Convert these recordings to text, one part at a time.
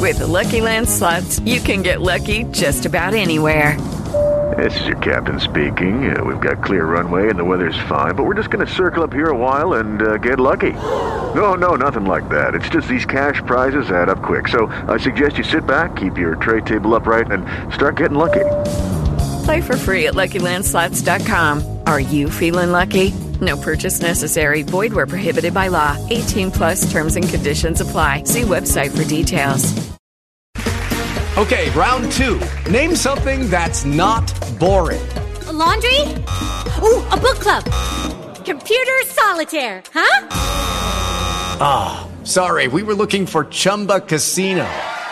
With the Lucky Land Slots, you can get lucky just about anywhere. This is your captain speaking. We've got clear runway and the weather's fine, but we're just going to circle up here a while and get lucky. No, nothing like that. It's just these cash prizes add up quick. So I suggest you sit back, keep your tray table upright, and start getting lucky. Play for free at LuckyLandSlots.com. Are you feeling lucky? No purchase necessary. Void where prohibited by law. 18+ terms and conditions apply. See website for details. Okay, round two. Name something that's not boring. A laundry? Ooh, a book club. Computer solitaire, huh? Ah, sorry, we were looking for Chumba Casino.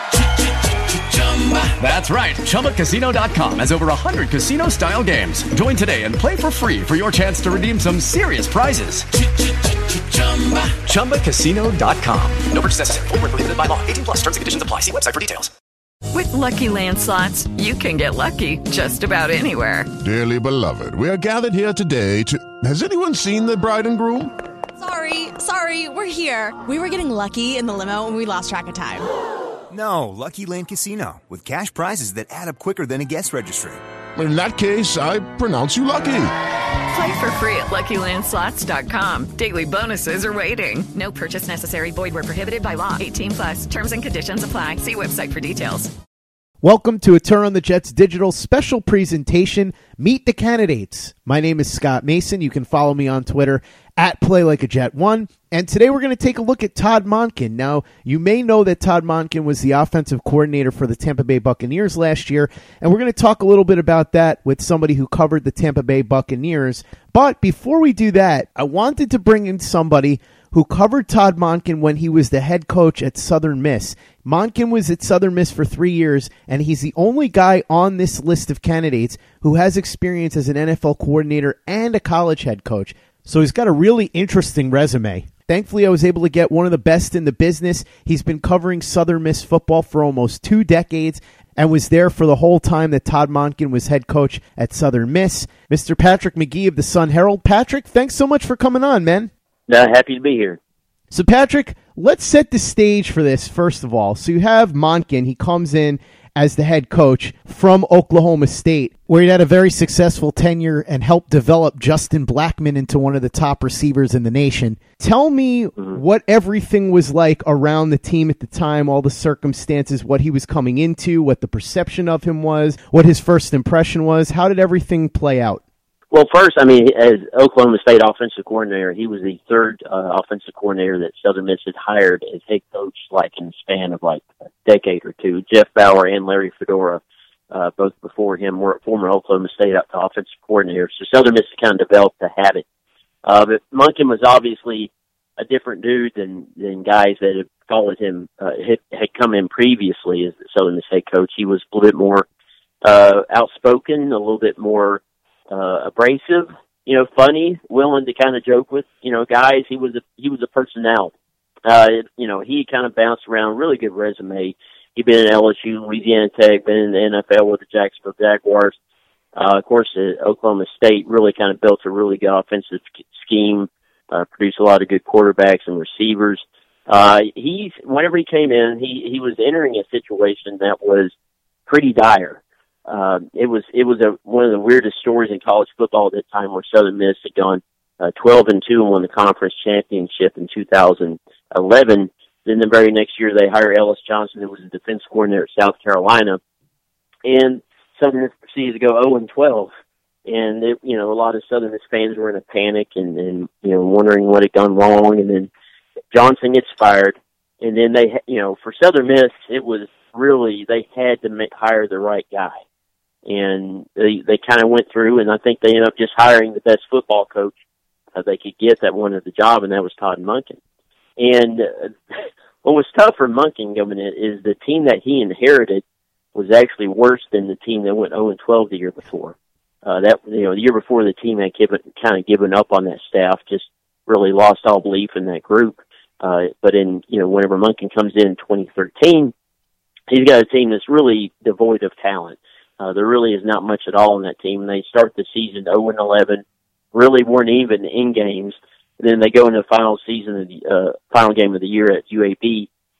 That's right, ChumbaCasino.com has over 100 casino-style games. Join today and play for free for your chance to redeem some serious prizes. ChumbaCasino.com. No purchase necessary. Void where prohibited by law. 18+ terms and conditions apply. See website for details. With Lucky Land Slots, you can get lucky just about anywhere. Dearly beloved, we are gathered here today to... Has anyone seen the bride and groom? Sorry, we're here. We were getting lucky in the limo and we lost track of time. No, Lucky Land Casino, with cash prizes that add up quicker than a guest registry. In that case, I pronounce you lucky. Play for free at LuckyLandSlots.com. Daily bonuses are waiting. No purchase necessary. Void where prohibited by law. 18+. Terms and conditions apply. See website for details. Welcome to a Turn on the Jets digital special presentation, Meet the Candidates. My name is Scott Mason. You can follow me on Twitter at PlayLikeAJet1. And today we're going to take a look at Todd Monken. Now, you may know that Todd Monken was the offensive coordinator for the Tampa Bay Buccaneers last year, and we're going to talk a little bit about that with somebody who covered the Tampa Bay Buccaneers. But before we do that, I wanted to bring in somebody who covered Todd Monken when he was the head coach at Southern Miss. Monken was at Southern Miss for 3 years, and he's the only guy on this list of candidates who has experience as an NFL coordinator and a college head coach. So he's got a really interesting resume. Thankfully, I was able to get one of the best in the business. He's been covering Southern Miss football for almost 2 decades and was there for the whole time that Todd Monken was head coach at Southern Miss. Mr. Patrick McGee of the Sun-Herald. Patrick, thanks so much for coming on, man. Happy to be here. So, Patrick, let's set the stage for this, first of all. So you have Monken. He comes in as the head coach from Oklahoma State, where he had a very successful tenure and helped develop Justin Blackmon into one of the top receivers in the nation. Tell me what everything was like around the team at the time, all the circumstances, what he was coming into, what the perception of him was, what his first impression was. How did everything play out? Well, first, as Oklahoma State offensive coordinator, he was the third offensive coordinator that Southern Miss had hired as head coach, in the span of a decade or two. Jeff Bauer and Larry Fedora, both before him, were former Oklahoma State offensive coordinators. So Southern Miss kind of developed the habit. But Monken was obviously a different dude than guys that had followed him, had come in previously as the Southern Miss head coach. He was a little bit more outspoken, a little bit more abrasive, funny, willing to kind of joke with, guys. He was a personality. He kind of bounced around, really good resume. He'd been in LSU, Louisiana Tech, been in the NFL with the Jacksonville Jaguars. Of course, Oklahoma State really kind of built a really good offensive scheme, produced a lot of good quarterbacks and receivers. Whenever he came in, he was entering a situation that was pretty dire. It was one of the weirdest stories in college football at that time, where Southern Miss had gone 12-2 and won the conference championship in 2011. Then the very next year, they hired Ellis Johnson, who was a defense coordinator at South Carolina, and Southern Miss proceeded to go 0-12. And a lot of Southern Miss fans were in a panic and wondering what had gone wrong. And then Johnson gets fired, and then for Southern Miss, it was really, they had to hire the right guy. And they kind of went through, and I think they ended up just hiring the best football coach they could get that wanted the job, and that was Todd Monken. And what was tough for Monken coming in is the team that he inherited was actually worse than the team that went 0-12 the year before. The year before, the team had given up on that staff, just really lost all belief in that group. But whenever Monken comes in 2013, he's got a team that's really devoid of talent. There really is not much at all in that team. They start the season 0-11, really weren't even in games. And then they go into the final game of the year at UAB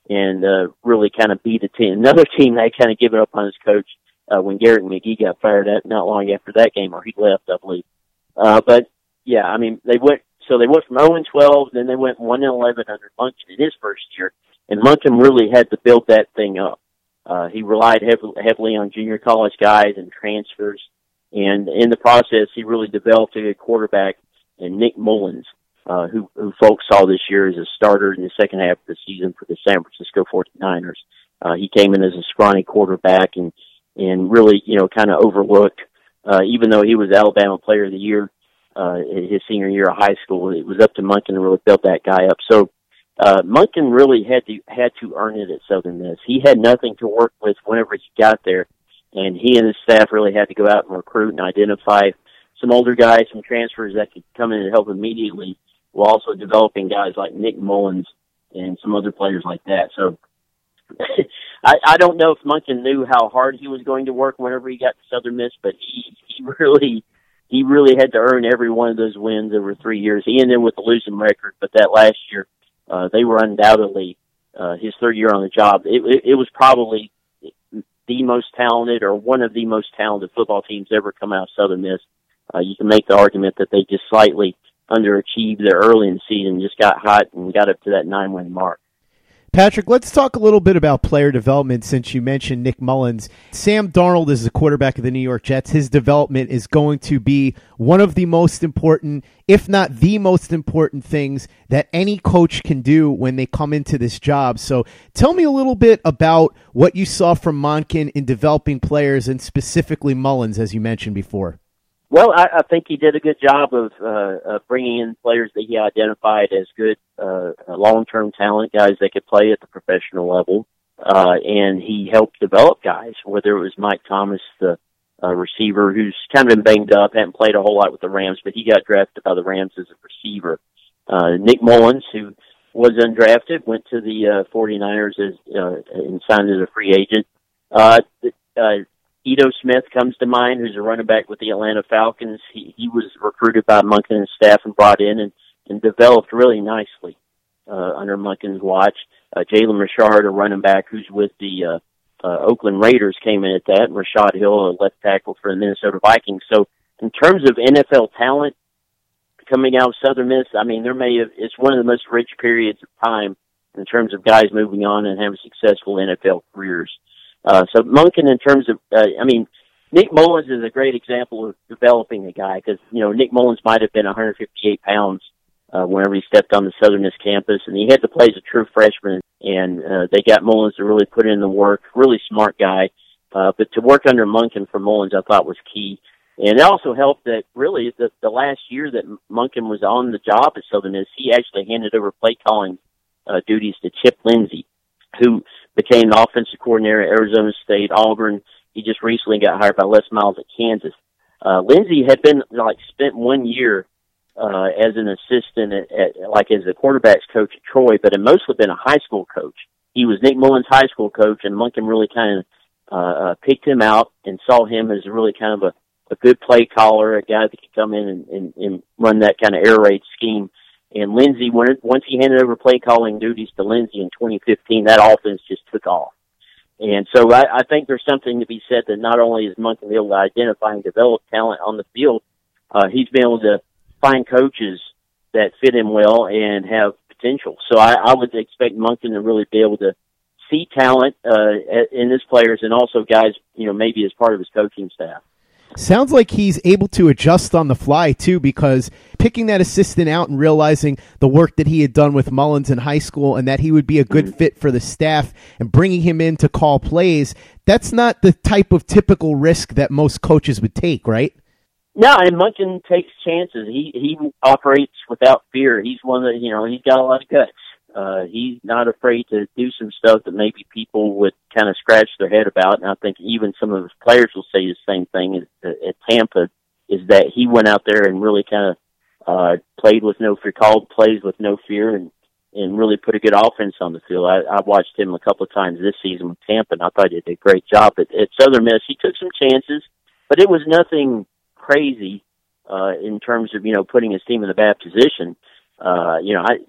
and really kind of beat a team. Another team that had kind of given up on his coach when Garrett McGee got fired not long after that game, or he left, I believe. But yeah, I mean, they went from 0-12, then they went 1-11 under Monken in his first year, and Monken really had to build that thing up. He relied heavily on junior college guys and transfers, and in the process, he really developed a good quarterback in Nick Mullins, who folks saw this year as a starter in the second half of the season for the San Francisco 49ers. He came in as a scrawny quarterback and really, kind of overlooked, even though he was Alabama Player of the Year his senior year of high school. It was up to Monken to really build that guy up. So Monken really had to earn it at Southern Miss. He had nothing to work with whenever he got there, and he and his staff really had to go out and recruit and identify some older guys, some transfers that could come in and help immediately, while also developing guys like Nick Mullins and some other players like that. So I don't know if Monken knew how hard he was going to work whenever he got to Southern Miss, but he really had to earn every one of those wins over 3 years. He ended with a losing record, but that last year, they were undoubtedly his third year on the job. It was probably the most talented, or one of the most talented football teams ever come out of Southern Miss. You can make the argument that they just slightly underachieved there early in the season, just got hot and got up to that 9-win mark. Patrick, let's talk a little bit about player development since you mentioned Nick Mullins. Sam Darnold is the quarterback of the New York Jets. His development is going to be one of the most important, if not the most important things that any coach can do when they come into this job. So tell me a little bit about what you saw from Monken in developing players, and specifically Mullins, as you mentioned before. Well, I think he did a good job of bringing in players that he identified as good long-term talent, guys that could play at the professional level, and he helped develop guys, whether it was Mike Thomas, the receiver, who's kind of been banged up, hadn't played a whole lot with the Rams, but he got drafted by the Rams as a receiver. Nick Mullins, who was undrafted, went to the 49ers and signed as a free agent. Ito Smith comes to mind, who's a running back with the Atlanta Falcons. He was recruited by Monken and staff and brought in and developed really nicely under Monken's watch. Jalen Richard, a running back who's with the Oakland Raiders, came in at that, and Rashad Hill, a left tackle for the Minnesota Vikings. So in terms of NFL talent coming out of Southern Miss, I mean, it's one of the most rich periods of time in terms of guys moving on and having successful NFL careers. So Monken, in terms of, Nick Mullins is a great example of developing a guy, because, Nick Mullins might have been 158 pounds whenever he stepped on the Southern Miss campus, and he had to play as a true freshman, and they got Mullins to really put in the work. Really smart guy, but to work under Monken for Mullins, I thought was key. And it also helped that really the last year that Monken was on the job at Southern Miss, he actually handed over play calling duties to Chip Lindsey, who became the offensive coordinator at Arizona State, Auburn. He just recently got hired by Les Miles at Kansas. Lindsey had been spent 1 year as an assistant as a quarterback's coach at Troy, but had mostly been a high school coach. He was Nick Mullins' high school coach, and Monken really kind of picked him out and saw him as really kind of a good play caller, a guy that could come in and run that kind of air raid scheme. And Lindsey, once he handed over play calling duties to Lindsey in 2015, that offense just took off. And so I think there's something to be said that not only is Monken able to identify and develop talent on the field, he's been able to find coaches that fit him well and have potential. So I would expect Monken to really be able to see talent in his players, and also guys, maybe as part of his coaching staff. Sounds like he's able to adjust on the fly, too, because picking that assistant out and realizing the work that he had done with Mullins in high school and that he would be a good fit for the staff and bringing him in to call plays, that's not the type of typical risk that most coaches would take, right? No, and Monken takes chances. He operates without fear. He's one that, he's got a lot of guts. He's not afraid to do some stuff that maybe people would kind of scratch their head about. And I think even some of his players will say the same thing at Tampa, is that he went out there and really kind of played with no fear, called plays with no fear, and really put a good offense on the field. I watched him a couple of times this season with Tampa, and I thought he did a great job. At Southern Miss, he took some chances, but it was nothing crazy in terms of, putting his team in a bad position.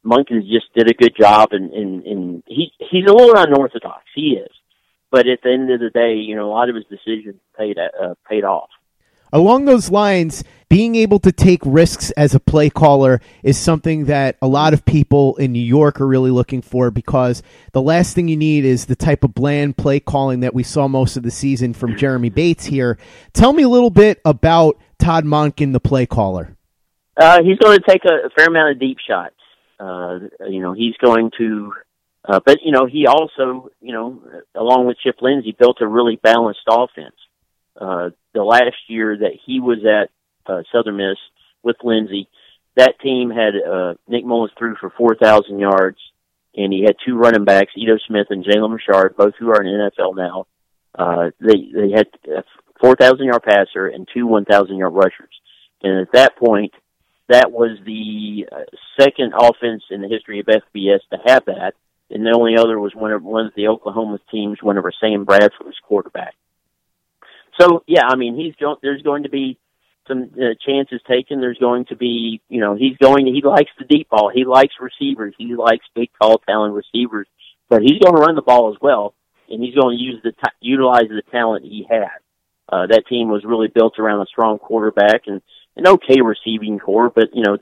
Monken just did a good job, and he's a little unorthodox. He is. But at the end of the day, you know, a lot of his decisions paid off. Along those lines, being able to take risks as a play caller is something that a lot of people in New York are really looking for, because the last thing you need is the type of bland play calling that we saw most of the season from Jeremy Bates here. Tell me a little bit about Todd Monken, the play caller. He's going to take a fair amount of deep shots. You know, he's going to, but, you know, he also, you know, along with Chip Lindsey, built a really balanced offense. The last year that he was at Southern Miss with Lindsey, that team had Nick Mullins threw for 4,000 yards, and he had two running backs, Ito Smith and Jalen Richard, both who are in the NFL now. They had a 4,000-yard passer and two 1,000-yard rushers. And at that point, that was the second offense in the history of FBS to have that, and the only other was one of the Oklahoma teams whenever Sam Bradford was quarterback. So, yeah, I mean, there's going to be some chances taken. There's going to be, you know, he likes the deep ball. He likes receivers. He likes big, tall, talented receivers. But he's going to run the ball as well, and he's going to utilize the talent he had. That team was really built around a strong quarterback and an okay receiving core, but, you know,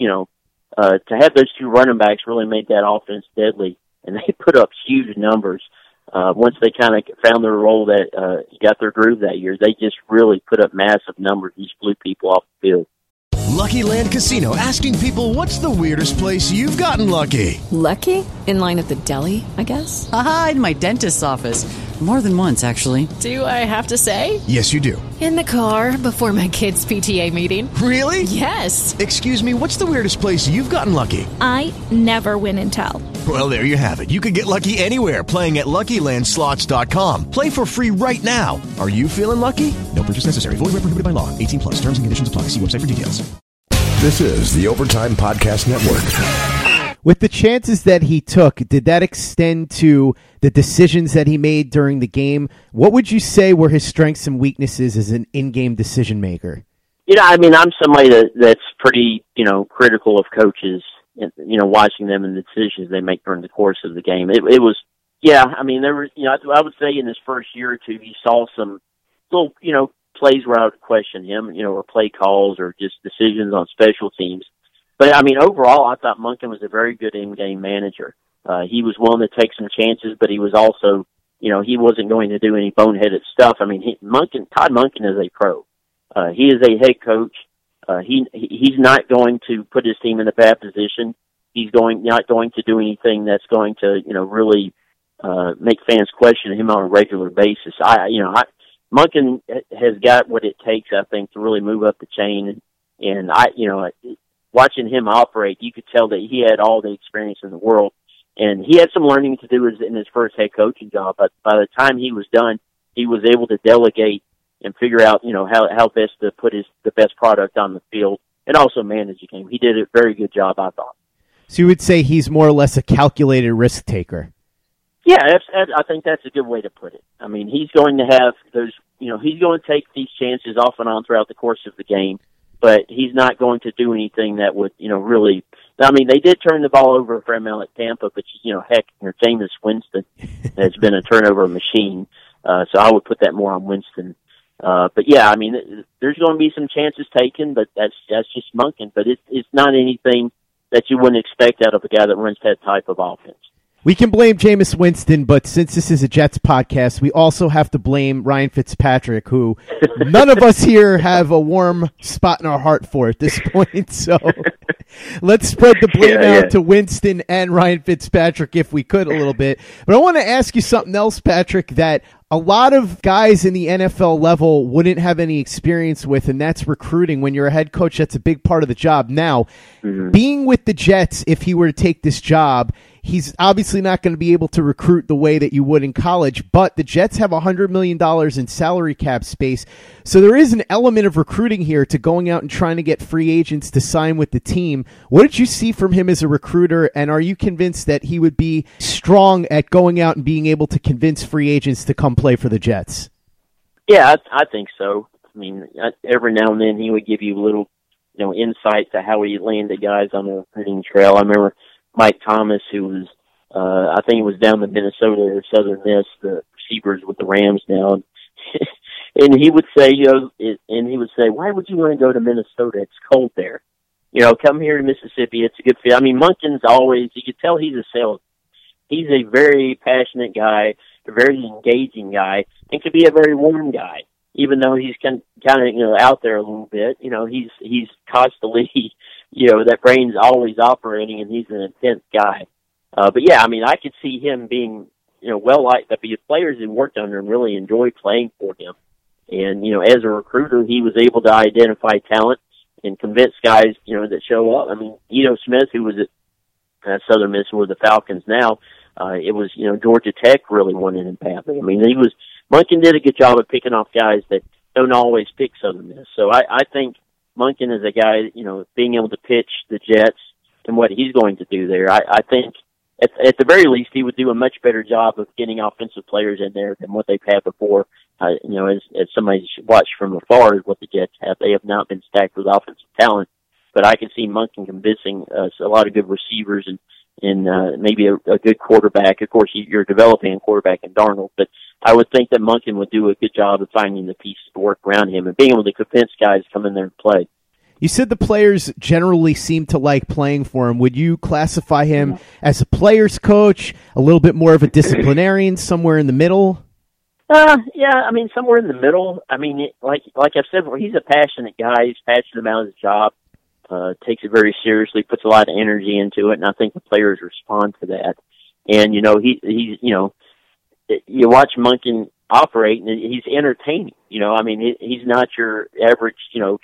to have those two running backs really made that offense deadly, and they put up huge numbers. Once they kind of found their role, that got their groove that year, they just really put up massive numbers. These blew people off the field. Lucky Land Casino, asking people, what's the weirdest place you've gotten lucky? Lucky? In line at the deli, I guess? Aha, in my dentist's office. More than once, actually. Do I have to say? Yes, you do. In the car before my kids' PTA meeting. Really? Yes. Excuse me, what's the weirdest place you've gotten lucky? I never win and tell. Well, there you have it. You can get lucky anywhere, playing at LuckyLandSlots.com. Play for free right now. Are you feeling lucky? No purchase necessary. Void where prohibited by law. 18+. Terms and conditions apply. See website for details. This is the Overtime Podcast Network. With the chances that he took, did that extend to the decisions that he made during the game? What would you say were his strengths and weaknesses as an in-game decision maker? You know, I mean, I'm somebody that's pretty, you know, critical of coaches, and, you know, watching them and the decisions they make during the course of the game. It was, yeah, I mean, there were, you know, I would say in his first year or two, you saw some little, you know, plays where I would question him, you know, or play calls or just decisions on special teams. But, I mean, overall, I thought Monken was a very good in-game manager. He was willing to take some chances, but he was also, you know, he wasn't going to do any boneheaded stuff. I mean, Todd Monken is a pro. He is a head coach. He's not going to put his team in a bad position. He's not going to do anything that's going to, you know, really make fans question him on a regular basis. Monken has got what it takes, I think, to really move up the chain. And watching him operate, you could tell that he had all the experience in the world. And he had some learning to do in his first head coaching job. But by the time he was done, he was able to delegate and figure out, you know, how best to put the best product on the field and also manage the game. He did a very good job, I thought. So you would say he's more or less a calculated risk taker? Yeah, I think that's a good way to put it. I mean, he's going to have those, you know, he's going to take these chances off and on throughout the course of the game, but he's not going to do anything that would, you know, really, I mean, they did turn the ball over for him at Tampa, but, you know, heck, Jameis Winston has been a turnover machine, so I would put that more on Winston. But yeah, I mean, there's going to be some chances taken, but that's just Monken, but it's not anything that you wouldn't expect out of a guy that runs that type of offense. We can blame Jameis Winston, but since this is a Jets podcast, we also have to blame Ryan Fitzpatrick, who none of us here have a warm spot in our heart for at this point. So let's spread the blame out to Winston and Ryan Fitzpatrick if we could a little bit. But I want to ask you something else, Patrick, that a lot of guys in the NFL level wouldn't have any experience with, and that's recruiting. When you're a head coach, that's a big part of the job. Now, being with the Jets, if he were to take this job, he's obviously not going to be able to recruit the way that you would in college, but the Jets have $100 million in salary cap space. So there is an element of recruiting here to going out and trying to get free agents to sign with the team. What did you see from him as a recruiter, and are you convinced that he would be strong at going out and being able to convince free agents to come play for the Jets? Yeah, I think so. I mean, every now and then he would give you a little, you know, insight to how he landed guys on the recruiting trail. I remember Mike Thomas, who was, I think it was down in Minnesota or Southern Miss, the receivers with the Rams now. And he would say, why would you want to go to Minnesota? It's cold there. Come here to Mississippi. It's a good fit. I mean, Monken's always, you could tell he's a salesman. He's a very passionate guy, a very engaging guy, and could be a very warm guy, even though he's kind of out there a little bit. He's constantly, that brain's always operating, and he's an intense guy. But yeah, I mean, I could see him being, well liked. The players who worked under him really enjoyed playing for him. And, as a recruiter, he was able to identify talent and convince guys, that show up. I mean, Ito Smith, who was at Southern Miss, with the Falcons now, it was, Georgia Tech really wanted him badly. I mean, Monken did a good job of picking off guys that don't always pick Southern Miss. So I think Monken is a guy, being able to pitch the Jets and what he's going to do there. I think at the very least he would do a much better job of getting offensive players in there than what they've had before. As somebody watched from afar, is what the Jets have. They have not been stacked with offensive talent, but I can see Monken convincing a lot of good receivers and maybe a good quarterback. Of course, you're developing a quarterback in Darnold, but I would think that Monken would do a good job of finding the pieces to work around him and being able to convince guys to come in there and play. You said the players generally seem to like playing for him. Would you classify him as a player's coach, a little bit more of a disciplinarian, somewhere in the middle? Yeah, I mean, somewhere in the middle. I mean, like I've said before, he's a passionate guy. He's passionate about his job, takes it very seriously, puts a lot of energy into it, and I think the players respond to that. And, he's you watch Monken operate, and he's entertaining. I mean, he's not your average,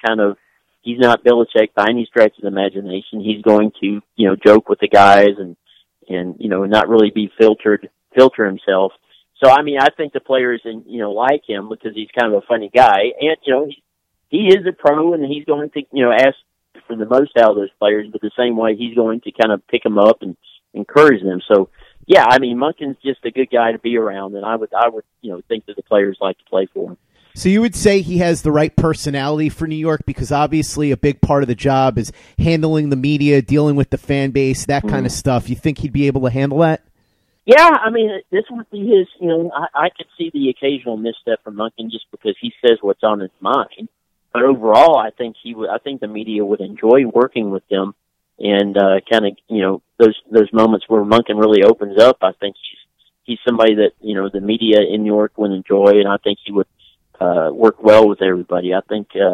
he's not Belichick by any stretch of the imagination. He's going to, joke with the guys and not really be filter himself. So, I mean, I think the players, like him because he's kind of a funny guy. And, he is a pro, and he's going to, ask for the most out of those players, but the same way he's going to kind of pick them up and encourage them. So, yeah, I mean, Monken's just a good guy to be around, and I would think that the players like to play for him. So you would say he has the right personality for New York, because obviously a big part of the job is handling the media, dealing with the fan base, that kind of stuff. You think he'd be able to handle that? Yeah, I mean, this would be his, I could see the occasional misstep from Monken just because he says what's on his mind. But overall, I think the media would enjoy working with him, and those moments where Monken really opens up. I think he's somebody that the media in New York would enjoy, and I think he would work well with everybody. I think he's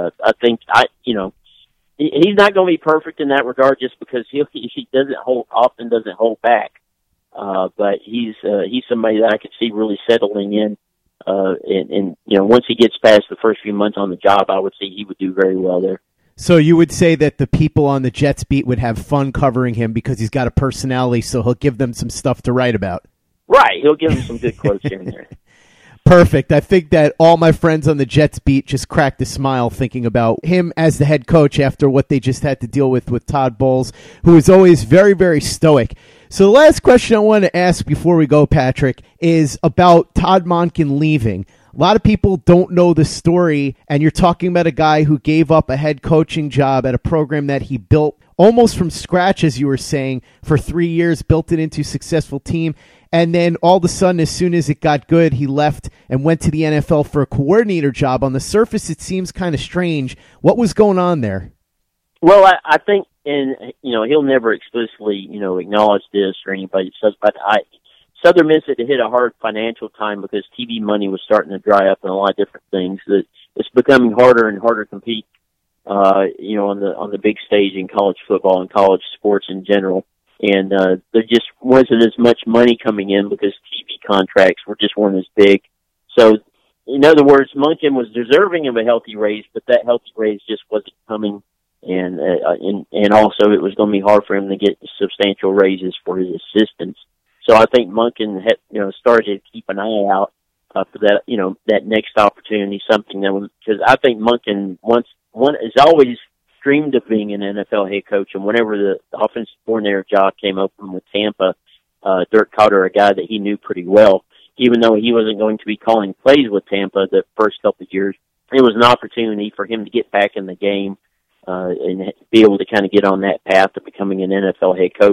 not going to be perfect in that regard, just because he often doesn't hold back. But he's somebody that I could see really settling in. And once he gets past the first few months on the job, I would say he would do very well there. So you would say that the people on the Jets beat would have fun covering him because he's got a personality, so he'll give them some stuff to write about. Right. He'll give them some good quotes here and there. Perfect. I think that all my friends on the Jets beat just cracked a smile thinking about him as the head coach after what they just had to deal with Todd Bowles, who is always very, very stoic. So the last question I want to ask before we go, Patrick, is about Todd Monken leaving. A lot of people don't know the story, and you're talking about a guy who gave up a head coaching job at a program that he built almost from scratch, as you were saying, for 3 years, built it into a successful team. And then all of a sudden, as soon as it got good, he left and went to the NFL for a coordinator job. On the surface, it seems kind of strange. What was going on there? Well, I think, and he'll never explicitly, acknowledge this or anybody says, but Southern Miss had hit a hard financial time because TV money was starting to dry up and a lot of different things. That it's becoming harder and harder to compete, on the big stage in college football and college sports in general. And there just wasn't as much money coming in because TV contracts weren't as big. So, in other words, Monken was deserving of a healthy raise, but that healthy raise just wasn't coming. And also it was going to be hard for him to get substantial raises for his assistants. So I think Monken had, started to keep an eye out for that, that next opportunity, something that was, because I think Monken has always dreamed of being an NFL head coach, and whenever the offensive coordinator job came open with Tampa, Dirk Koetter, a guy that he knew pretty well, even though he wasn't going to be calling plays with Tampa the first couple of years, it was an opportunity for him to get back in the game and be able to kind of get on that path of becoming an NFL head coach.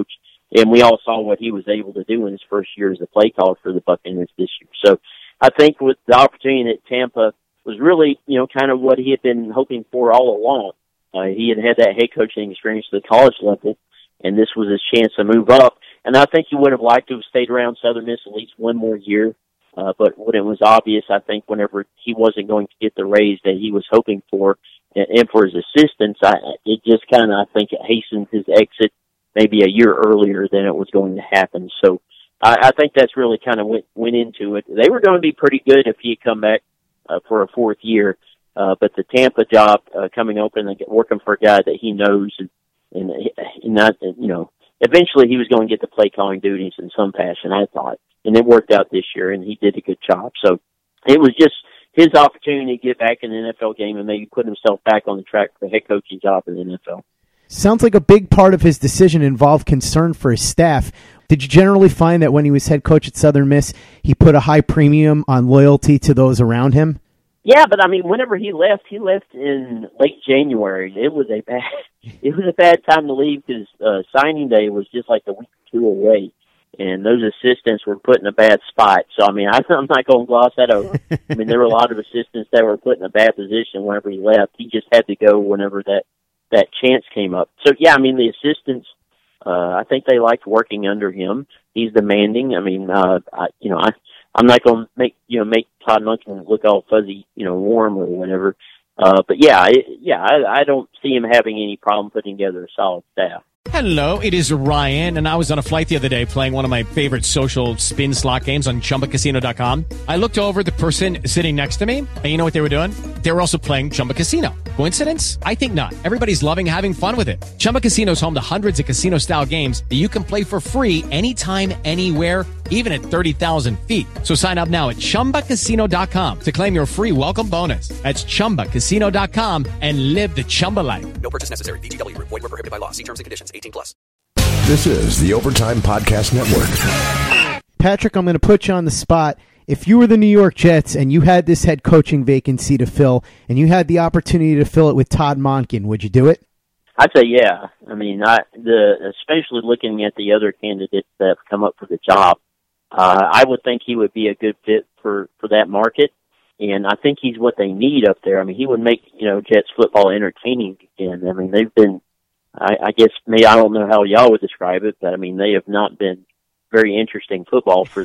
And we all saw what he was able to do in his first year as a play caller for the Buccaneers this year. So I think with the opportunity at Tampa was really, kind of what he had been hoping for all along. He had that head coaching experience at the college level, and this was his chance to move up. And I think he would have liked to have stayed around Southern Miss at least one more year. But when it was obvious, I think whenever he wasn't going to get the raise that he was hoping for, and for his assistants, it just kind of, I think, it hastened his exit maybe a year earlier than it was going to happen. So I think that's really kind of went into it. They were going to be pretty good if he had come back for a fourth year, but the Tampa job coming open and working for a guy that he knows, and not, eventually he was going to get the play calling duties in some fashion, I thought, and it worked out this year, and he did a good job. So it was just his opportunity to get back in the NFL game and maybe put himself back on the track for a head coaching job in the NFL. Sounds like a big part of his decision involved concern for his staff. Did you generally find that when he was head coach at Southern Miss, he put a high premium on loyalty to those around him? Yeah, but I mean, whenever he left in late January. It was a bad time to leave because signing day was just like a week or two away, and those assistants were put in a bad spot. So I mean, I'm not going to gloss that over. I mean, there were a lot of assistants that were put in a bad position whenever he left. He just had to go whenever that chance came up. So yeah, I mean, the assistants, I think they liked working under him. He's demanding. I mean, I'm not going to make Todd Monken look all fuzzy, warm or whatever. But I don't see him having any problem putting together a solid staff. Hello, it is Ryan, and I was on a flight the other day playing one of my favorite social spin slot games on ChumbaCasino.com. I looked over at the person sitting next to me, and you know what they were doing? They were also playing Chumba Casino. Coincidence? I think not. Everybody's loving having fun with it. Chumba Casino is home to hundreds of casino-style games that you can play for free anytime, anywhere, even at 30,000 feet. So sign up now at ChumbaCasino.com to claim your free welcome bonus. That's ChumbaCasino.com and live the Chumba life. No purchase necessary. VGW. Void where prohibited by law. See terms and conditions. 18+. This is the Overtime Podcast Network. Patrick, I'm going to put you on the spot. If you were the New York Jets and you had this head coaching vacancy to fill, and you had the opportunity to fill it with Todd Monken, would you do it? I'd say yeah. I mean, especially looking at the other candidates that have come up for the job, I would think he would be a good fit for that market, and I think he's what they need up there. I mean, he would make Jets football entertaining again. I mean, they've been, I guess, maybe I don't know how y'all would describe it, but I mean, they have not been very interesting football for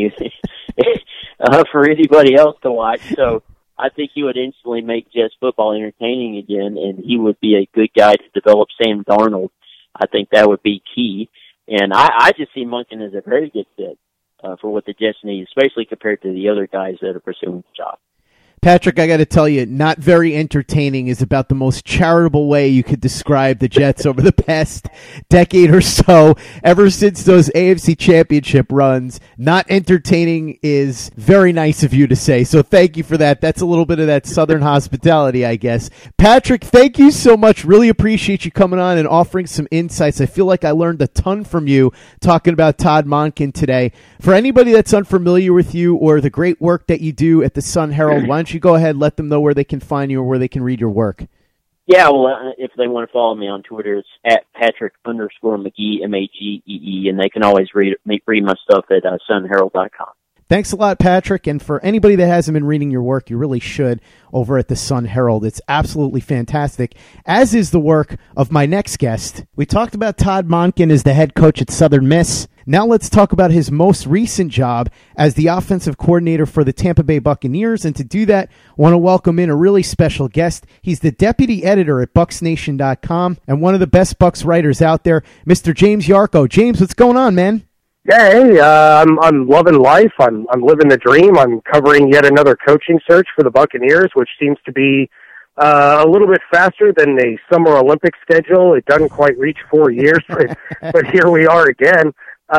for anybody else to watch. So I think he would instantly make Jets football entertaining again, and he would be a good guy to develop Sam Darnold. I think that would be key. And I just see Monken as a very good fit for what the Jets need, especially compared to the other guys that are pursuing the job. Patrick, I got to tell you, not very entertaining is about the most charitable way you could describe the Jets over the past decade or so. Ever since those AFC Championship runs, not entertaining is very nice of you to say. So thank you for that. That's a little bit of that Southern hospitality, I guess. Patrick, thank you so much. Really appreciate you coming on and offering some insights. I feel like I learned a ton from you talking about Todd Monken today. For anybody that's unfamiliar with you or the great work that you do at the Sun Herald, why don't you go ahead, let them know where they can find you or where they can read your work. Yeah, well, if they want to follow me on Twitter, it's at Patrick_McGee, MAGEE, and they can always read my stuff at sunherald.com. Thanks a lot, Patrick. And for anybody that hasn't been reading your work, you really should over at the Sun Herald. It's absolutely fantastic, as is the work of my next guest. We talked about Todd Monken as the head coach at Southern Miss. Now let's talk about his most recent job as the offensive coordinator for the Tampa Bay Buccaneers. And to do that, I want to welcome in a really special guest. He's the deputy editor at BucsNation.com and one of the best Bucs writers out there, Mr. James Yarcho. James, what's going on, man? Yeah, hey, I'm loving life. I'm living the dream. I'm covering yet another coaching search for the Buccaneers, which seems to be a little bit faster than the Summer Olympic schedule. It doesn't quite reach 4 years, but here we are again.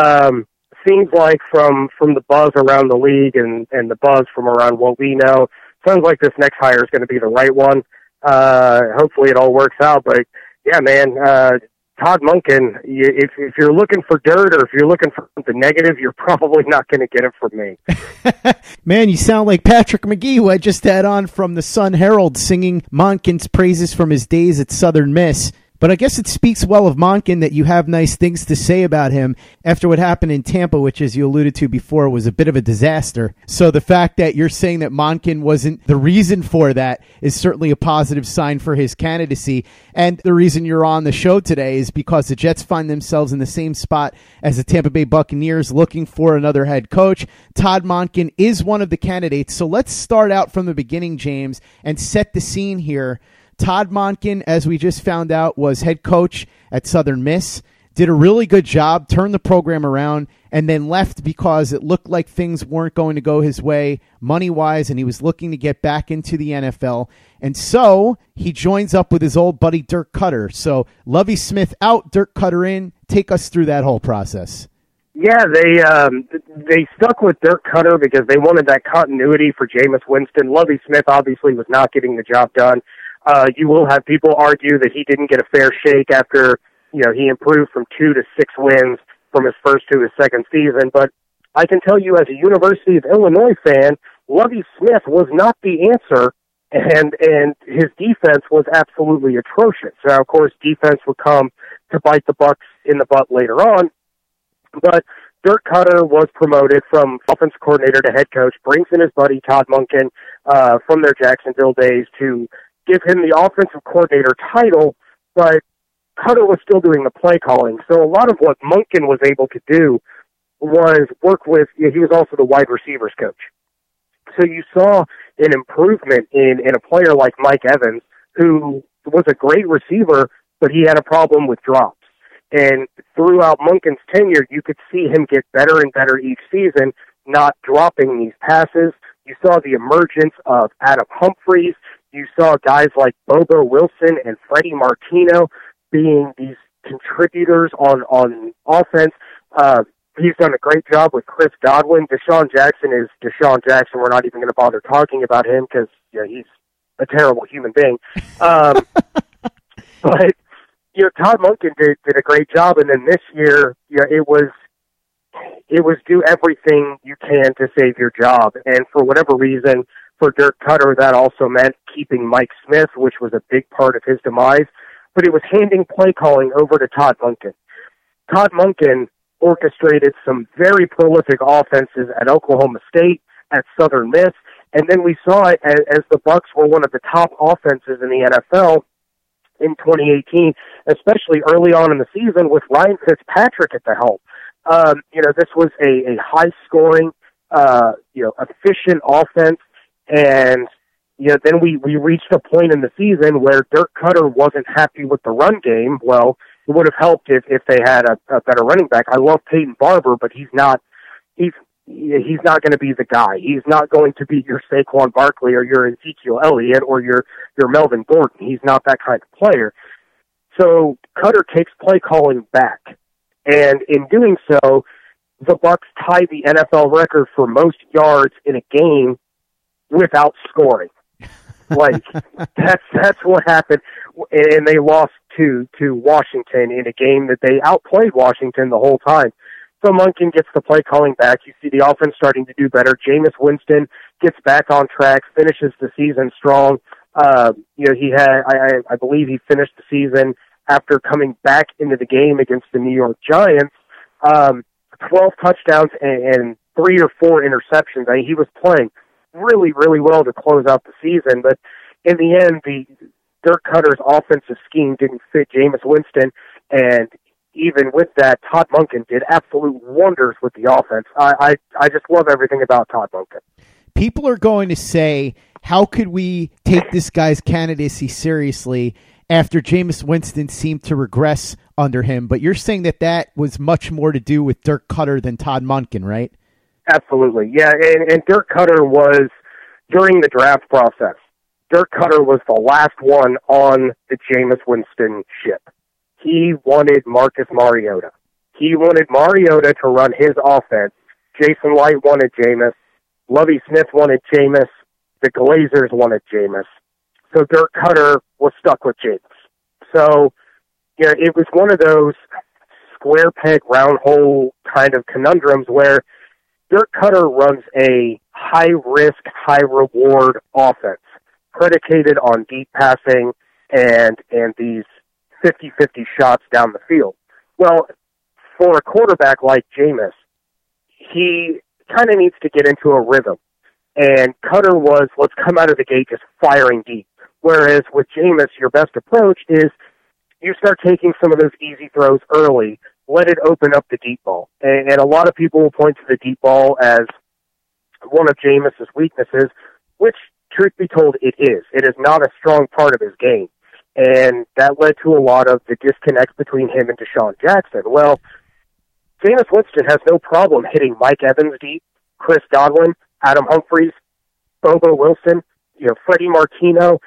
Seems like from the buzz around the league and the buzz from around what we know, sounds like this next hire is going to be the right one. Hopefully it all works out. But yeah, man, Todd Monken, if you're looking for dirt or if you're looking for something negative, you're probably not going to get it from me. Man, you sound like Patrick McGee, who I just had on from the Sun Herald, singing Monken's praises from his days at Southern Miss. But I guess it speaks well of Monken that you have nice things to say about him after what happened in Tampa, which, as you alluded to before, was a bit of a disaster. So the fact that you're saying that Monken wasn't the reason for that is certainly a positive sign for his candidacy. And the reason you're on the show today is because the Jets find themselves in the same spot as the Tampa Bay Buccaneers looking for another head coach. Todd Monken is one of the candidates. So let's start out from the beginning, James, and set the scene here. Todd Monken, as we just found out, was head coach at Southern Miss, did a really good job, turned the program around, and then left because it looked like things weren't going to go his way money-wise, and he was looking to get back into the NFL. And so he joins up with his old buddy Dirk Koetter. So Lovie Smith out, Dirk Koetter in. Take us through that whole process. Yeah, they stuck with Dirk Koetter because they wanted that continuity for Jameis Winston. Lovie Smith obviously was not getting the job done. You will have people argue that he didn't get a fair shake after, he improved from 2 to 6 wins from his first to his second season. But I can tell you as a University of Illinois fan, Lovie Smith was not the answer, and his defense was absolutely atrocious. Now, of course, defense would come to bite the Bucs in the butt later on, but Dirk Koetter was promoted from offensive coordinator to head coach, brings in his buddy Todd Monken from their Jacksonville days to give him the offensive coordinator title, but Koetter was still doing the play calling. So a lot of what Monken was able to do was work with, he was also the wide receivers coach. So you saw an improvement in a player like Mike Evans, who was a great receiver, but he had a problem with drops. And throughout Monken's tenure, you could see him get better and better each season, not dropping these passes. You saw the emergence of Adam Humphries. You saw guys like Bobo Wilson and Freddie Martino being these contributors on offense. He's done a great job with Chris Godwin. Deshaun Jackson is Deshaun Jackson. We're not even going to bother talking about him because he's a terrible human being. But Todd Monken did a great job, and then this year, it was do everything you can to save your job. And for whatever reason, for Dirk Koetter, that also meant keeping Mike Smith, which was a big part of his demise. But it was handing play calling over to Todd Monken. Todd Monken orchestrated some very prolific offenses at Oklahoma State, at Southern Miss, and then we saw it as the Bucs were one of the top offenses in the NFL in 2018, especially early on in the season with Ryan Fitzpatrick at the helm. This was a high-scoring, efficient offense, and then we reached a point in the season where Dirk Koetter wasn't happy with the run game. Well, it would have helped if they had a better running back. I love Peyton Barber, but he's not going to be the guy. He's not going to be your Saquon Barkley or your Ezekiel Elliott or your Melvin Gordon. He's not that kind of player. So Koetter takes play calling back. And in doing so, the Bucs tie the NFL record for most yards in a game without scoring. That's what happened. And they lost to Washington in a game that they outplayed Washington the whole time. So Monken gets the play calling back. You see the offense starting to do better. Jameis Winston gets back on track, finishes the season strong. He had, I believe he finished the season after coming back into the game against the New York Giants, 12 touchdowns and 3 or 4 interceptions. I mean, he was playing really, really well to close out the season, but in the end, the Dirk Koetter's offensive scheme didn't fit Jameis Winston, and even with that, Todd Monken did absolute wonders with the offense. I just love everything about Todd Monken. People are going to say, how could we take this guy's candidacy seriously after Jameis Winston seemed to regress under him? But you're saying that was much more to do with Dirk Koetter than Todd Monken, right? Absolutely, yeah. And Dirk Koetter was, during the draft process, Dirk Koetter was the last one on the Jameis Winston ship. He wanted Marcus Mariota. He wanted Mariota to run his offense. Jason Light wanted Jameis. Lovie Smith wanted Jameis. The Glazers wanted Jameis. So Dirk Koetter was stuck with Jameis. So, it was one of those square peg, round hole kind of conundrums where Dirk Koetter runs a high-risk, high-reward offense predicated on deep passing and these 50-50 shots down the field. Well, for a quarterback like Jameis, he kind of needs to get into a rhythm. And Cutter was, let's come out of the gate just firing deep. Whereas with Jameis, your best approach is you start taking some of those easy throws early, let it open up the deep ball. And a lot of people will point to the deep ball as one of Jameis's weaknesses, which, truth be told, it is. It is not a strong part of his game. And that led to a lot of the disconnect between him and Deshaun Jackson. Well, Jameis Winston has no problem hitting Mike Evans deep, Chris Godwin, Adam Humphries, Bobo Wilson, Freddie Martino.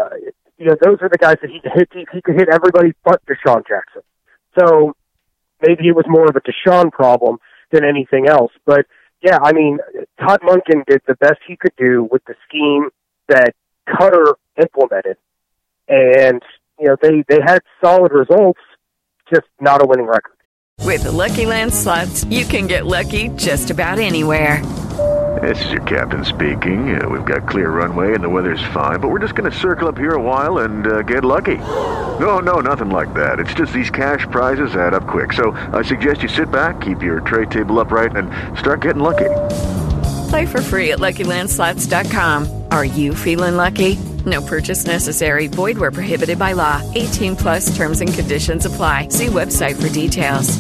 Those are the guys that he could hit deep. He could hit everybody but Deshaun Jackson. So maybe it was more of a Deshaun problem than anything else. But, yeah, I mean, Todd Monken did the best he could do with the scheme that Cutter implemented. And, they had solid results, just not a winning record. With the Lucky Land Slots, you can get lucky just about anywhere. This is your captain speaking. We've got clear runway and the weather's fine, but we're just going to circle up here a while and get lucky. No, nothing like that. It's just these cash prizes add up quick. So I suggest you sit back, keep your tray table upright, and start getting lucky. Play for free at LuckyLandSlots.com. Are you feeling lucky? No purchase necessary. Void where prohibited by law. 18+ terms and conditions apply. See website for details.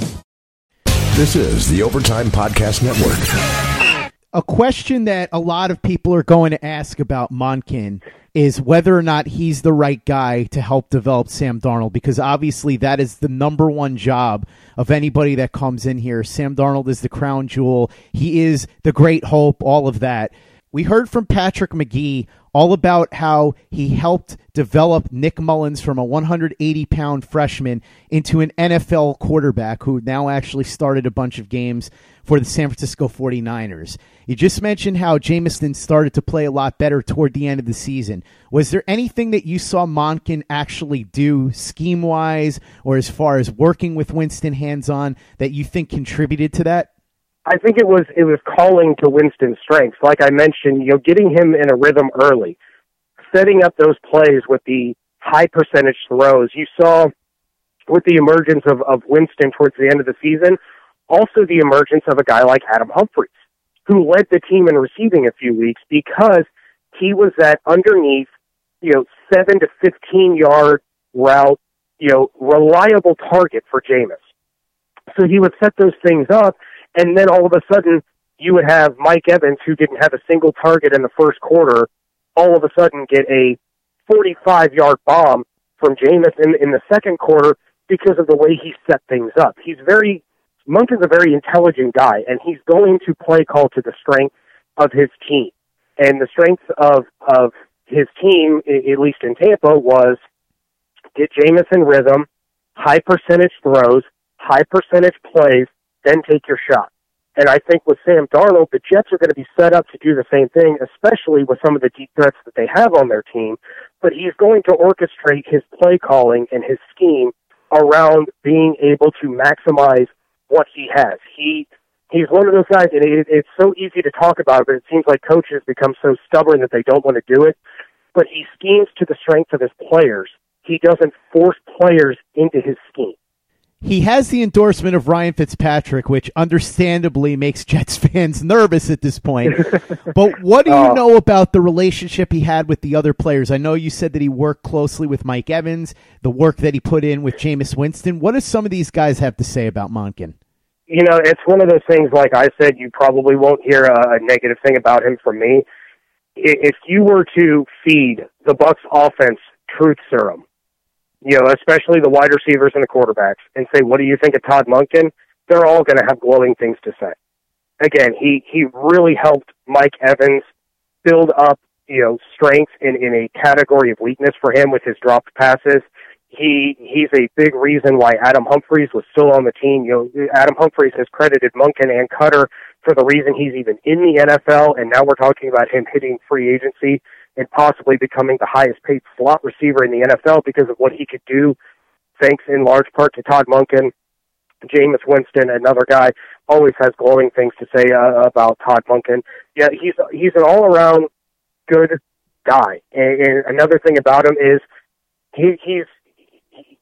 This is the Overtime Podcast Network. A question that a lot of people are going to ask about Monken is whether or not he's the right guy to help develop Sam Darnold, because obviously that is the number one job of anybody that comes in here. Sam Darnold is the crown jewel. He is the great hope, all of that. We heard from Patrick McGee all about how he helped develop Nick Mullins from a 180-pound freshman into an NFL quarterback who now actually started a bunch of games for the San Francisco 49ers. You just mentioned how Jameis started to play a lot better toward the end of the season. Was there anything that you saw Monken actually do scheme-wise or as far as working with Winston hands-on that you think contributed to that? I think it was calling to Winston's strengths. Like I mentioned, getting him in a rhythm early, setting up those plays with the high percentage throws. You saw with the emergence of Winston towards the end of the season, also the emergence of a guy like Adam Humphries, who led the team in receiving a few weeks because he was that underneath, 7 to 15 yard route, reliable target for Jameis. So he would set those things up. And then all of a sudden, you would have Mike Evans, who didn't have a single target in the first quarter, all of a sudden get a 45-yard bomb from Jameis in the second quarter because of the way he set things up. Monken's a very intelligent guy, and he's going to play call to the strength of his team. And the strength of his team, at least in Tampa, was get Jameis in rhythm, high percentage throws, high percentage plays, then take your shot. And I think with Sam Darnold, the Jets are going to be set up to do the same thing, especially with some of the deep threats that they have on their team. But he's going to orchestrate his play calling and his scheme around being able to maximize what he has. He's one of those guys, and it's so easy to talk about, but it seems like coaches become so stubborn that they don't want to do it. But he schemes to the strength of his players. He doesn't force players into his scheme. He has the endorsement of Ryan Fitzpatrick, which understandably makes Jets fans nervous at this point. But what do you know about the relationship he had with the other players? I know you said that he worked closely with Mike Evans, the work that he put in with Jameis Winston. What do some of these guys have to say about Monken? It's one of those things, like I said, you probably won't hear a negative thing about him from me. If you were to feed the Bucs offense truth serum, especially the wide receivers and the quarterbacks, and say, what do you think of Todd Monken? They're all going to have glowing things to say. Again, he really helped Mike Evans build up, strength in a category of weakness for him with his dropped passes. He's a big reason why Adam Humphries was still on the team. Adam Humphries has credited Monken and Cutter for the reason he's even in the NFL, and now we're talking about him hitting free agency and possibly becoming the highest paid slot receiver in the NFL because of what he could do, thanks in large part to Todd Monken. Jameis Winston, another guy, always has glowing things to say about Todd Monken. Yeah, he's an all-around good guy. And another thing about him is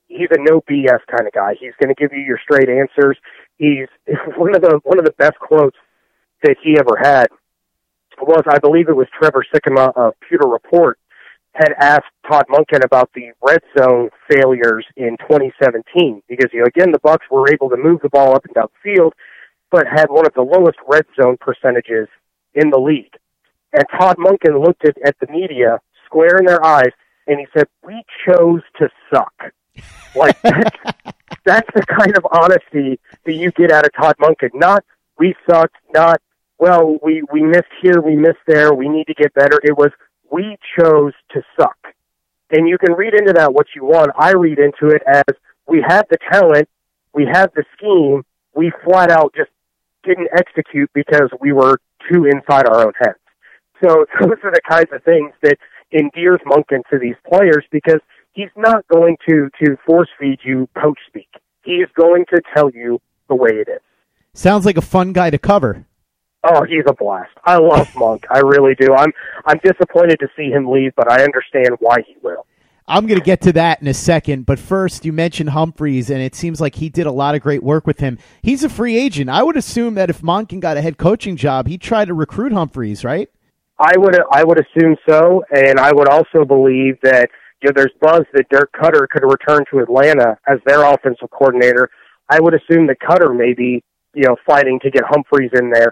he's a no BS kind of guy. He's going to give you your straight answers. He's one of the best quotes that he ever had was, I believe it was Trevor Sikkema of Pewter Report, had asked Todd Monken about the red zone failures in 2017 because, again, the Bucs were able to move the ball up and down the field, but had one of the lowest red zone percentages in the league. And Todd Monken looked at the media square in their eyes, and he said, "We chose to suck." Like, that's the kind of honesty that you get out of Todd Monken. Not, we sucked, not, well, we missed here, we missed there, we need to get better. It was, we chose to suck. And you can read into that what you want. I read into it as, we had the talent, we had the scheme, we flat out just didn't execute because we were too inside our own heads. So those are the kinds of things that endears Monken to these players, because he's not going to force feed you coach speak. He is going to tell you the way it is. Sounds like a fun guy to cover. Oh, he's a blast. I love Monk. I really do. I'm disappointed to see him leave, but I understand why he will. I'm going to get to that in a second, but first, you mentioned Humphries, and it seems like he did a lot of great work with him. He's a free agent. I would assume that if Monken got a head coaching job, he'd try to recruit Humphries, right? I would assume so, and I would also believe that there's buzz that Dirk Cutter could return to Atlanta as their offensive coordinator. I would assume that Cutter may be fighting to get Humphries in there.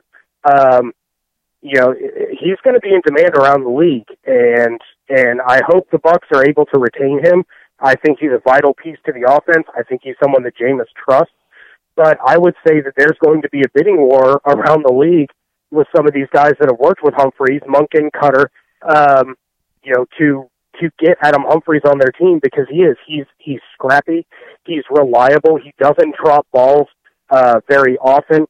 He's going to be in demand around the league, and I hope the Bucs are able to retain him. I think he's a vital piece to the offense. I think he's someone that Jameis trusts. But I would say that there's going to be a bidding war around the league with some of these guys that have worked with Humphries, Monken, Cutter, to get Adam Humphries on their team, because he's scrappy, he's reliable, he doesn't drop balls very often.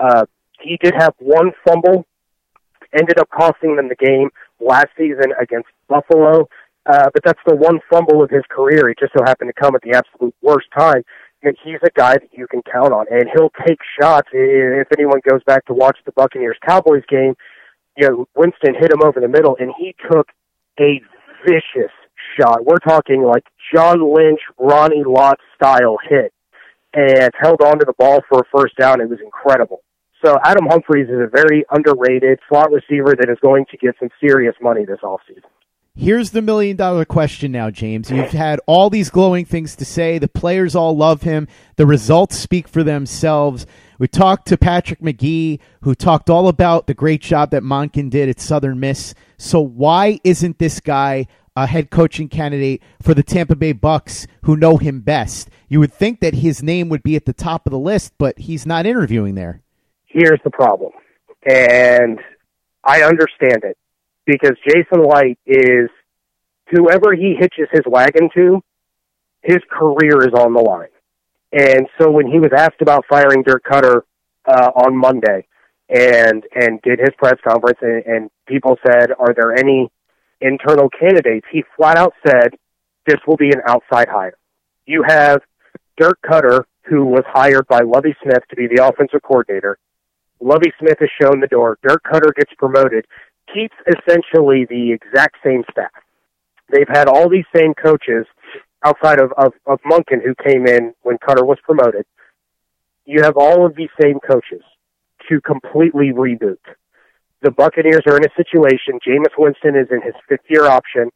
He did have one fumble, ended up costing them the game last season against Buffalo, but that's the one fumble of his career. It just so happened to come at the absolute worst time. And he's a guy that you can count on, and he'll take shots. If anyone goes back to watch the Buccaneers-Cowboys game, Winston hit him over the middle, and he took a vicious shot. We're talking like John Lynch, Ronnie Lott style hit, and held on to the ball for a first down. It was incredible. So Adam Humphries is a very underrated slot receiver that is going to get some serious money this offseason. Here's the $1 million question now, James. You've had all these glowing things to say. The players all love him. The results speak for themselves. We talked to Patrick McGee, who talked all about the great job that Monken did at Southern Miss. So why isn't this guy a head coaching candidate for the Tampa Bay Bucs, who know him best? You would think that his name would be at the top of the list, but he's not interviewing there. Here's the problem, and I understand it, because Jason Light is, whoever he hitches his wagon to, his career is on the line. And so when he was asked about firing Dirk Cutter on Monday and did his press conference, and people said, are there any internal candidates, he flat out said, this will be an outside hire. You have Dirk Cutter, who was hired by Lovie Smith to be the offensive coordinator. Lovie Smith has shown the door. Dirk Cutter gets promoted, keeps essentially the exact same staff. They've had all these same coaches outside of Monken, who came in when Cutter was promoted. You have all of these same coaches to completely reboot. The Buccaneers are in a situation. Jameis Winston is in his fifth-year option.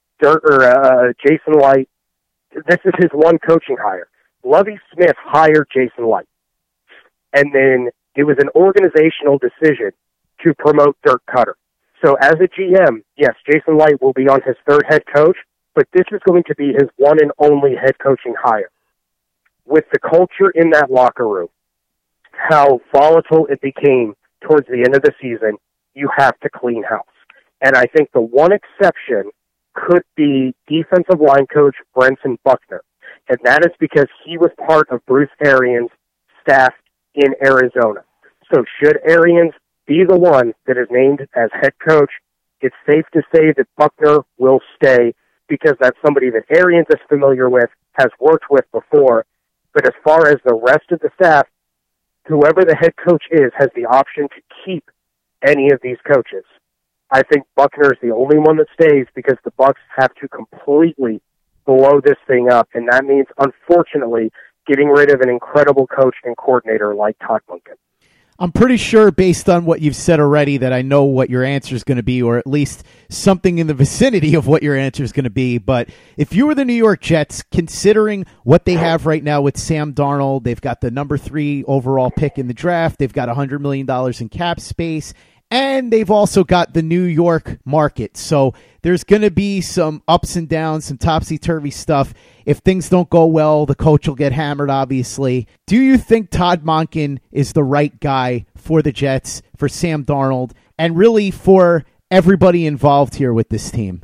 Jason Light, this is his one coaching hire. Lovie Smith hired Jason Light. And then it was an organizational decision to promote Dirk Cutter. So as a GM, yes, Jason Light will be on his third head coach, but this is going to be his one and only head coaching hire. With the culture in that locker room, how volatile it became towards the end of the season, you have to clean house. And I think the one exception could be defensive line coach Brenson Buckner. And that is because he was part of Bruce Arians' staff in Arizona. So should Arians be the one that is named as head coach, it's safe to say that Buckner will stay, because that's somebody that Arians is familiar with, has worked with before. But as far as the rest of the staff, whoever the head coach is has the option to keep any of these coaches. I think Buckner is the only one that stays, because the Bucs have to completely blow this thing up, and that means, unfortunately, getting rid of an incredible coach and coordinator like Todd Monken. I'm pretty sure, based on what you've said already, that I know what your answer is going to be, or at least something in the vicinity of what your answer is going to be. But if you were the New York Jets, considering what they have right now with Sam Darnold, they've got the number 3 overall pick in the draft, they've got $100 million in cap space, and they've also got the New York market. So there's going to be some ups and downs, some topsy-turvy stuff. If things don't go well, the coach will get hammered, obviously. Do you think Todd Monken is the right guy for the Jets, for Sam Darnold, and really for everybody involved here with this team?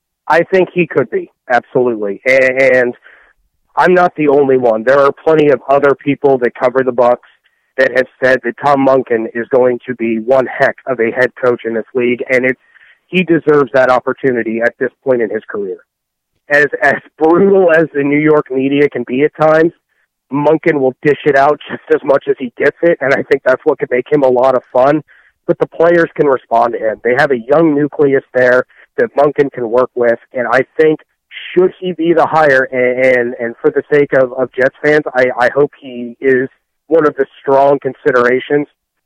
I think he could be, absolutely. And I'm not the only one. There are plenty of other people that cover the Bucs that have said that Tom Monken is going to be one heck of a head coach in this league, and he deserves that opportunity at this point in his career. As brutal as the New York media can be at times, Monken will dish it out just as much as he gets it, and I think that's what could make him a lot of fun. But the players can respond to him. They have a young nucleus there that Monken can work with, and I think should he be the hire, and for the sake of Jets fans, I hope he is one of the strong considerations.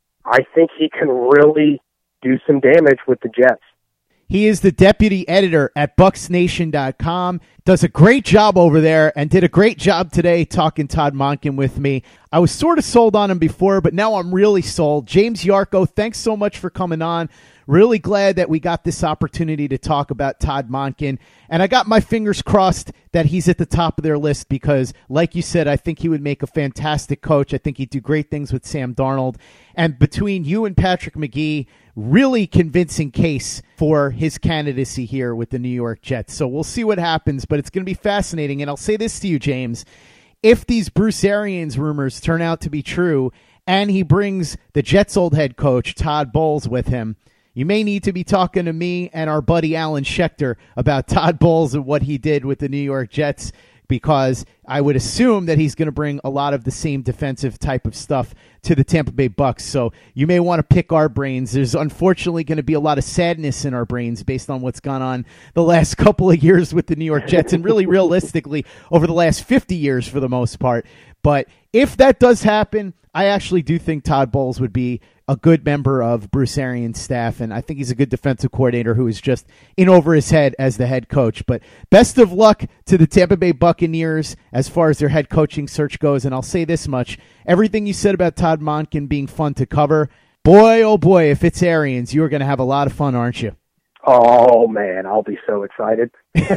I think he can really do some damage with the Jets. He is the deputy editor at BucsNation.com. Does a great job over there and did a great job today talking Todd Monken with me. I was sort of sold on him before, but now I'm really sold. James Yarcho, thanks so much for coming on. Really glad that we got this opportunity to talk about Todd Monken. And I got my fingers crossed that he's at the top of their list because, like you said, I think he would make a fantastic coach. I think he'd do great things with Sam Darnold. And between you and Patrick McGee, really convincing case for his candidacy here with the New York Jets. So we'll see what happens, but it's going to be fascinating. And I'll say this to you, James. If these Bruce Arians rumors turn out to be true and he brings the Jets' old head coach, Todd Bowles, with him, you may need to be talking to me and our buddy Alan Schechter about Todd Bowles and what he did with the New York Jets, because I would assume that he's going to bring a lot of the same defensive type of stuff to the Tampa Bay Bucs. So you may want to pick our brains. There's unfortunately going to be a lot of sadness in our brains based on what's gone on the last couple of years with the New York Jets, and really realistically over the last 50 years for the most part. But if that does happen, I actually do think Todd Bowles would be a good member of Bruce Arians' staff, and I think he's a good defensive coordinator who is just in over his head as the head coach. But best of luck to the Tampa Bay Buccaneers as far as their head coaching search goes, and I'll say this much. Everything you said about Todd Monken being fun to cover, boy, oh boy, if it's Arians, you're going to have a lot of fun, aren't you? Oh, man, I'll be so excited.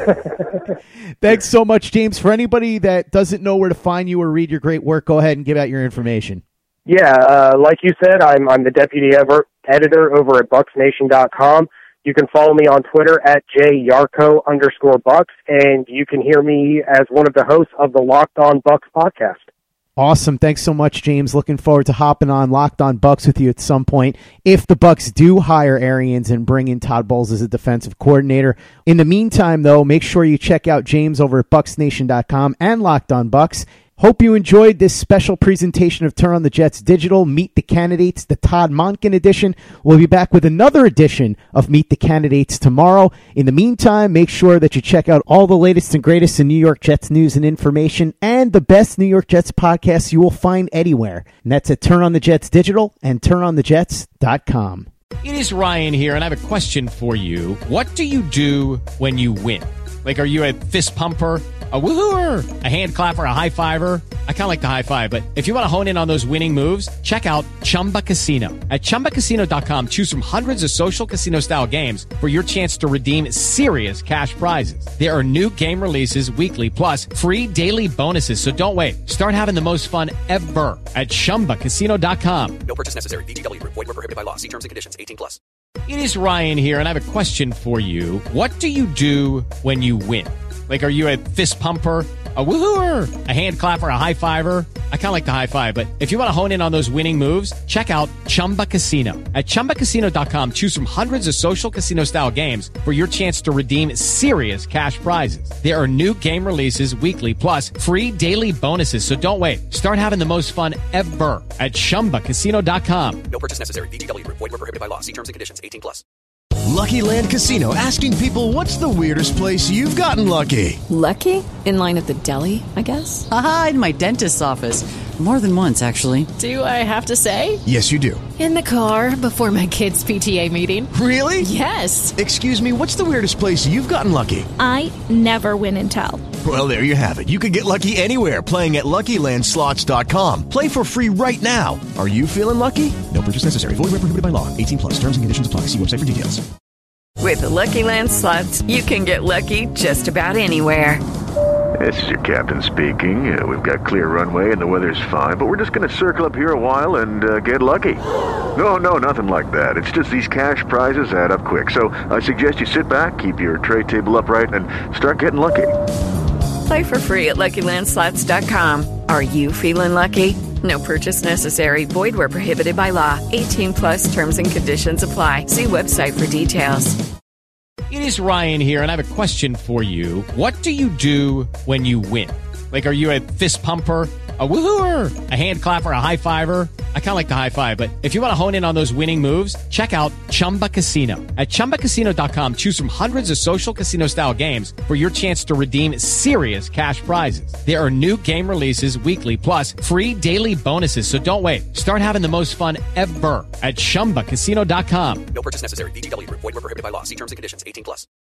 Thanks so much, James. For anybody that doesn't know where to find you or read your great work, go ahead and give out your information. Yeah, like you said, I'm the deputy editor over at BucsNation.com. You can follow me on Twitter at @JYarcho_Bucs, and you can hear me as one of the hosts of the Locked On Bucs podcast. Awesome. Thanks so much, James. Looking forward to hopping on Locked On Bucs with you at some point if the Bucs do hire Arians and bring in Todd Bowles as a defensive coordinator. In the meantime, though, make sure you check out James over at BucsNation.com and Locked On Bucs. Hope you enjoyed this special presentation of Turn on the Jets Digital, Meet the Candidates, the Todd Monken edition. We'll be back with another edition of Meet the Candidates tomorrow. In the meantime, make sure that you check out all the latest and greatest in New York Jets news and information and the best New York Jets podcasts you will find anywhere. And that's at Turn on the Jets Digital and TurnOnTheJets.com. It is Ryan here, and I have a question for you. What do you do when you win? Like, are you a fist pumper, a woohooer, a hand clapper, a high fiver? I kind of like the high five, but if you want to hone in on those winning moves, check out Chumba Casino. At ChumbaCasino.com, choose from hundreds of social casino style games for your chance to redeem serious cash prizes. There are new game releases weekly, plus free daily bonuses. So don't wait. Start having the most fun ever at ChumbaCasino.com. No purchase necessary. VGW. Void where prohibited by law. See terms and conditions. 18+. It is Ryan here, and I have a question for you. What do you do when you win? Like, are you a fist pumper, a woohooer, a hand clapper, a high fiver? I kind of like the high five, but if you want to hone in on those winning moves, check out Chumba Casino. At ChumbaCasino.com, choose from hundreds of social casino style games for your chance to redeem serious cash prizes. There are new game releases weekly, plus free daily bonuses. So don't wait. Start having the most fun ever at ChumbaCasino.com. No purchase necessary. VGW. Void where prohibited by law. See terms and conditions. 18+. Lucky Land Casino, asking people, what's the weirdest place you've gotten lucky? Lucky? In line at the deli, I guess? Aha, in my dentist's office. More than once, actually. Do I have to say? Yes, you do. In the car before my kids' PTA meeting. Really? Yes. Excuse me, what's the weirdest place you've gotten lucky? I never win and tell. Well, there you have it. You can get lucky anywhere, playing at LuckyLandSlots.com. Play for free right now. Are you feeling lucky? No purchase necessary. Void where prohibited by law. 18 plus. Terms and conditions apply. See website for details. With the Lucky Land Slots, you can get lucky just about anywhere. This is your captain speaking. We've got clear runway and the weather's fine, but we're just going to circle up here a while and get lucky. No, nothing like that. It's just these cash prizes add up quick. So I suggest you sit back, keep your tray table upright, and start getting lucky. Play for free at LuckyLandSlots.com. Are you feeling lucky? No purchase necessary. Void where prohibited by law. 18 plus terms and conditions apply. See website for details. It is Ryan here, and I have a question for you. What do you do when you win? Like, are you a fist pumper, a woohooer, a hand clapper, a high fiver? I kind of like the high five, but if you want to hone in on those winning moves, check out Chumba Casino. At ChumbaCasino.com, choose from hundreds of social casino-style games for your chance to redeem serious cash prizes. There are new game releases weekly, plus free daily bonuses, so don't wait. Start having the most fun ever at ChumbaCasino.com. No purchase necessary. VGW Group. Void where prohibited by law. See terms and conditions. 18 plus.